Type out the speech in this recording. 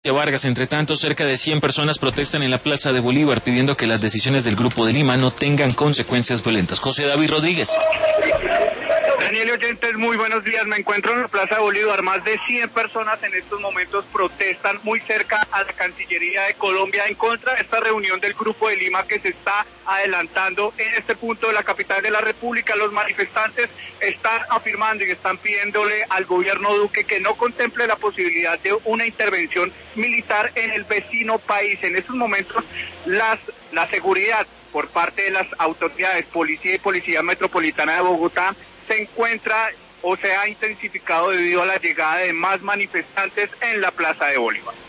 Vargas, entre tanto, cerca de 100 personas protestan en la Plaza de Bolívar pidiendo que las decisiones del Grupo de Lima no tengan consecuencias violentas. José David Rodríguez. Daniel y oyentes, muy buenos días. Me encuentro en la Plaza de Bolívar. Más de 100 personas en estos momentos protestan muy cerca a la Cancillería de Colombia en contra de esta reunión del Grupo de Lima que se está adelantando en este punto de la capital de la República. Los manifestantes están afirmando y están pidiéndole al gobierno Duque que no contemple la posibilidad de una intervención militar en el vecino país. En estos momentos la seguridad por parte de las autoridades, policía y policía metropolitana de Bogotá, se encuentra o se ha intensificado debido a la llegada de más manifestantes en la Plaza de Bolívar.